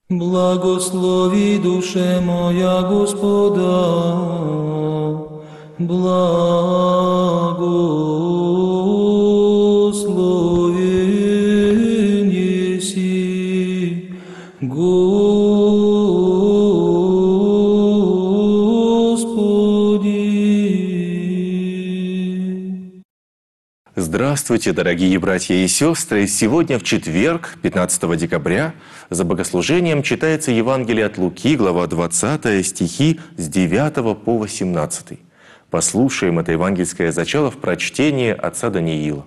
Благослови душе моя Господа, благословен еси, Господи. Здравствуйте, дорогие братья и сестры! Сегодня, в четверг, 15 декабря, за богослужением читается Евангелие от Луки, глава 20, стихи с 9 по 18. Послушаем это евангельское зачало в прочтении отца Даниила.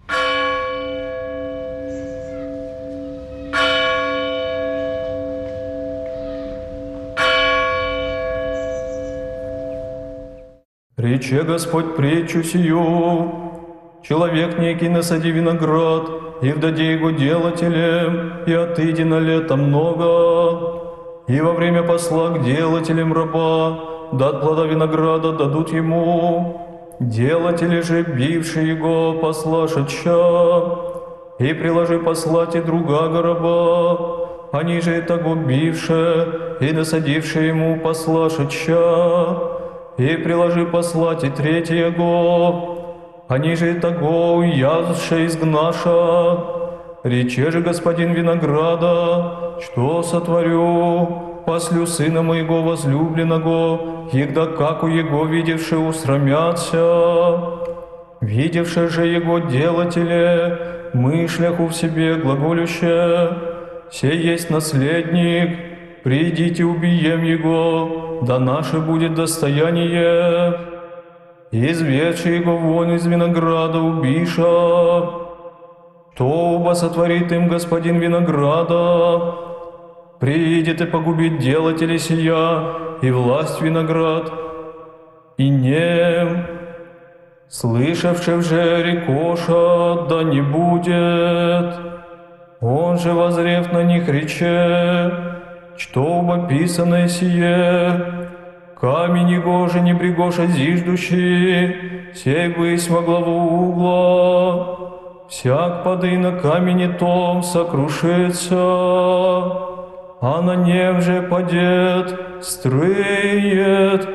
«Рече Господь притчу сию: человек некий насади виноград, и вдаде его делателем, и отыди на лето много. И во время посла к делателям раба, дат плода винограда дадут ему. Делатели же, бившие его, посла шедша, и приложи послать и друга раба, они же и того бившие, и насадившие ему посла шедша, и приложи послать и третьего, они же и того уязше изгнаша. Рече же господин винограда: что сотворю? Послю сына моего возлюбленного, егда как у его видевши усрамятся. Видевши же его делателе, мышляху в себе глаголюще: сей есть наследник, придите убием его, да наше будет достояние. Изведши его вон из винограда убиша, то оба сотворит им господин винограда. Придет и погубит делателя сия, и власть виноград, и нем. Слышавши же рекоша, да не будет. Он же, возрев на них, рече: что оба писанное сие, камень его же не брегоша зиждущий, сей высь во главу угла. Всяк пады на камени том сокрушится, а на нем же падет, строит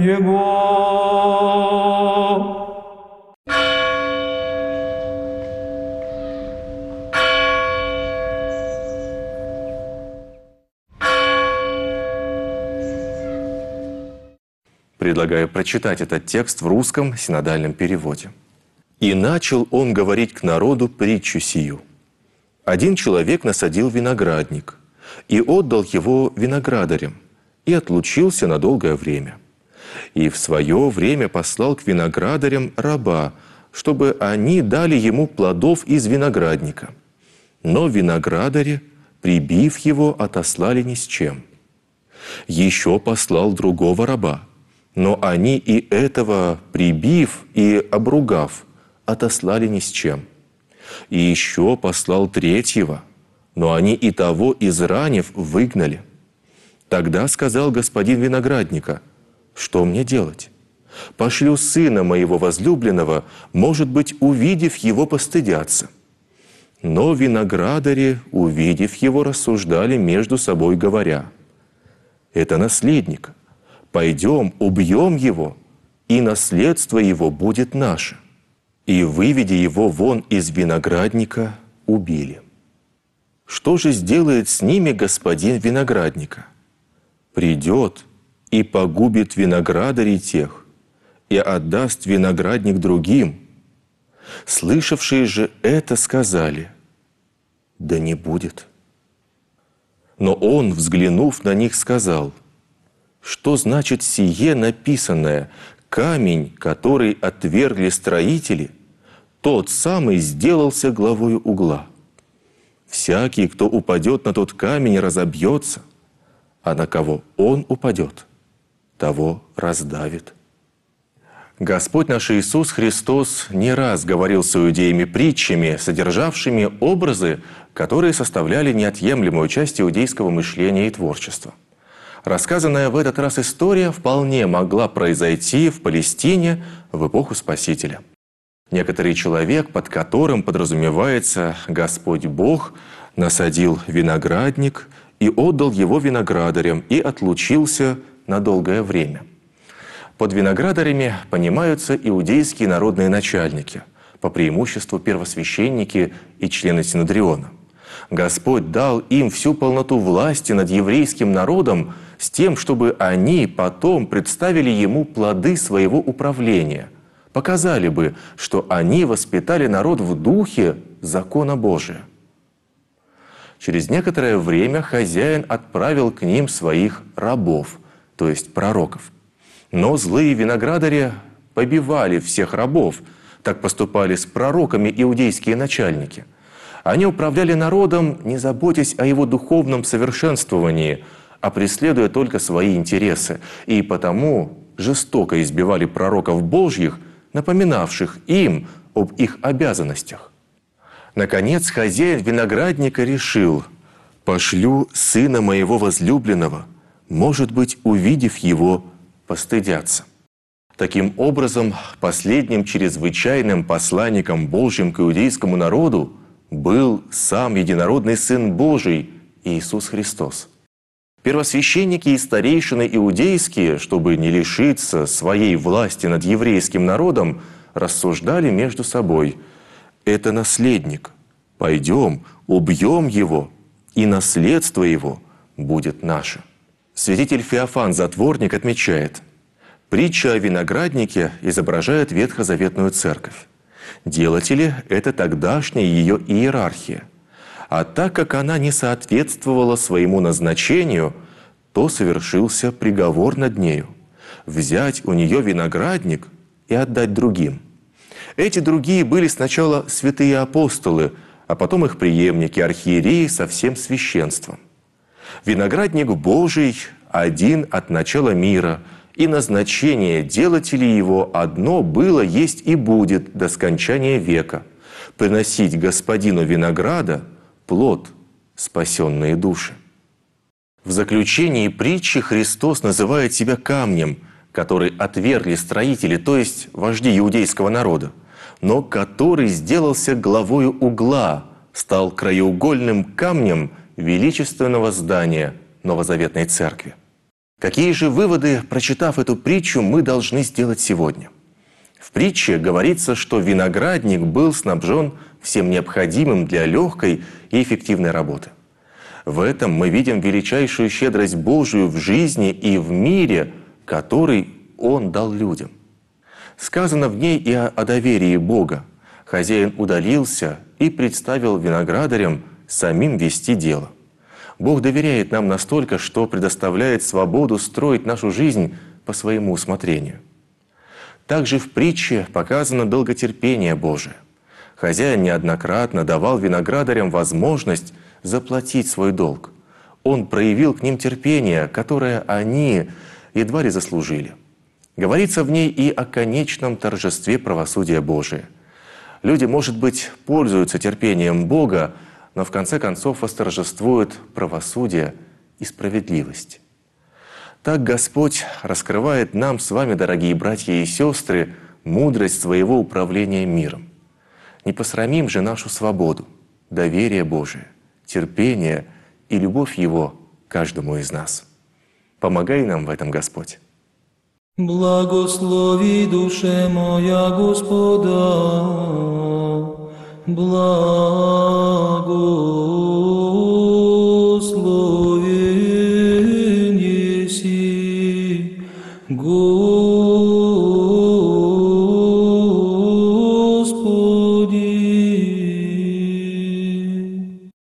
его. Предлагаю прочитать этот текст в русском синодальном переводе. «И начал он говорить к народу притчу сию. Один человек насадил виноградник и отдал его виноградарям, и отлучился на долгое время. И в свое время послал к виноградарям раба, чтобы они дали ему плодов из виноградника. Но виноградари, прибив его, отослали ни с чем. Еще послал другого раба, но они и этого, прибив и обругав, отослали ни с чем. И еще послал третьего, но они и того, изранив, выгнали. Тогда сказал господин виноградника: что мне делать? Пошлю сына моего возлюбленного, может быть, увидев его, постыдятся. Но виноградари, увидев его, рассуждали между собой, говоря: это наследник. Пойдем, убьем его, и наследство его будет наше. И, выведя его вон из виноградника, убили. Что же сделает с ними господин виноградника? Придет и погубит виноградарей тех, и отдаст виноградник другим. Слышавшие же это сказали: да не будет. Но он, взглянув на них, сказал: что значит сие написанное: камень, который отвергли строители, тот самый сделался главою угла. Всякий, кто упадет на тот камень, разобьется, а на кого он упадет, того раздавит». Господь наш Иисус Христос не раз говорил с иудеями притчами, содержавшими образы, которые составляли неотъемлемую часть иудейского мышления и творчества. Рассказанная в этот раз история вполне могла произойти в Палестине в эпоху Спасителя. Некоторый человек, под которым подразумевается Господь Бог, насадил виноградник и отдал его виноградарям и отлучился на долгое время». Под виноградарями понимаются иудейские народные начальники, по преимуществу первосвященники и члены Синодриона. Господь дал им всю полноту власти над еврейским народом с тем, чтобы они потом представили Ему плоды своего управления, показали бы, что они воспитали народ в духе закона Божия. Через некоторое время хозяин отправил к ним своих рабов, то есть пророков. Но злые виноградари побивали всех рабов. Так поступали с пророками иудейские начальники. Они управляли народом, не заботясь о его духовном совершенствовании, а преследуя только свои интересы. И потому жестоко избивали пророков Божьих, напоминавших им об их обязанностях. Наконец, хозяин виноградника решил: «Пошлю сына моего возлюбленного, может быть, увидев его, постыдятся». Таким образом, последним чрезвычайным посланником Божьим к иудейскому народу был сам единородный Сын Божий Иисус Христос. Первосвященники и старейшины иудейские, чтобы не лишиться своей власти над еврейским народом, рассуждали между собой: «Это наследник. Пойдем, убьем его, и наследство его будет наше». Святитель Феофан Затворник отмечает: притча о винограднике изображает ветхозаветную церковь. Делатели – это тогдашняя ее иерархия. А так как она не соответствовала своему назначению, то совершился приговор над нею – взять у нее виноградник и отдать другим. Эти другие были сначала святые апостолы, а потом их преемники, архиереи со всем священством. Виноградник Божий один от начала мира, и назначение делателей его одно было, есть и будет до скончания века – приносить господину винограда плод, спасенные души. В заключении притчи Христос называет себя камнем, который отвергли строители, то есть вожди иудейского народа, но который сделался главою угла, стал краеугольным камнем величественного здания Новозаветной Церкви. Какие же выводы, прочитав эту притчу, мы должны сделать сегодня? В притче говорится, что виноградник был снабжен всем необходимым для легкой и эффективной работы. В этом мы видим величайшую щедрость Божию в жизни и в мире, который Он дал людям. Сказано в ней и о доверии Бога. Хозяин удалился и представил виноградарям самим вести дело. Бог доверяет нам настолько, что предоставляет свободу строить нашу жизнь по своему усмотрению. Также в притче показано долготерпение Божие. Хозяин неоднократно давал виноградарям возможность заплатить свой долг. Он проявил к ним терпение, которое они едва ли заслужили. Говорится в ней и о конечном торжестве правосудия Божия. Люди, может быть, пользуются терпением Бога, но в конце концов восторжествует правосудие и справедливость. Так Господь раскрывает нам с вами, дорогие братья и сестры, мудрость своего управления миром. Не посрамим же нашу свободу, доверие Божие, терпение и любовь Его каждому из нас. Помогай нам в этом, Господь. Благослови душе моя Господа, благословен еси, Господи.